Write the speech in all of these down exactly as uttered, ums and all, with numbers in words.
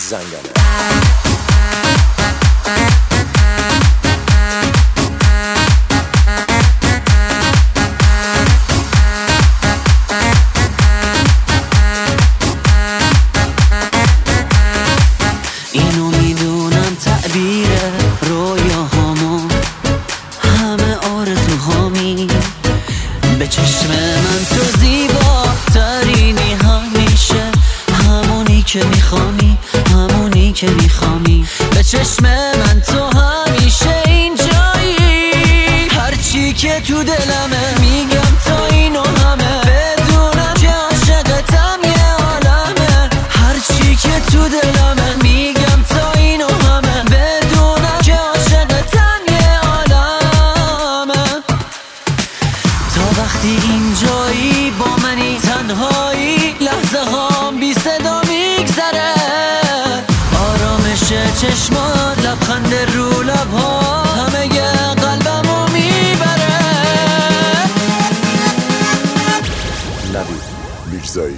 زنگنه. اینو میدونم تعبیر رویاهامو، همه آرزوهامی، به چشم من تو زیباترینی، همیشه همونی که میخوامی، همونی که میخوامی. به چشم من تو همیشه اینجایی، هرچی که تو دلمه میگم تا اینو همه، بدونم که عاشقتم یه عالمه. هرچی که تو دلمه میگم تا اینو همه، بدونم که عاشقتم یه عالمه. تا وقتی اینجایی با منی تنهایی، لحظه هام بی صدا میگذره، آرامش چشمات، لبخند رو لبها، همه ی قلبمو میبره. نوید میرزایی.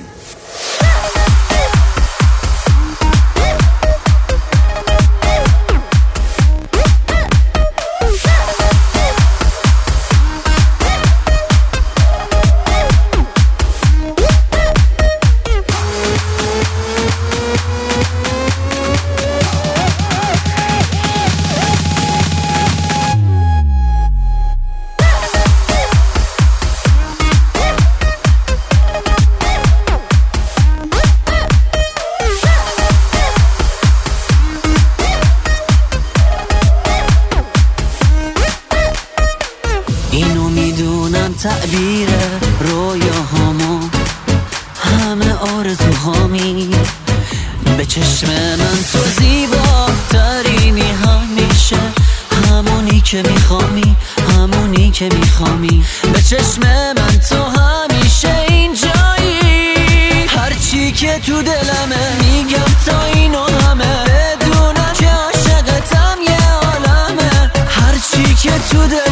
اینو میدونم تعبیر رویاهامو، همه آرزوهامی، به چشم من تو زیباترینی، همیشه همونی که میخوامی، همونی که میخوامی. به چشم من تو همیشه اینجایی، هرچی که تو دلمه میگم تا اینو همه، بدونم که عاشقتم یه عالمه. هرچی که تو دلمه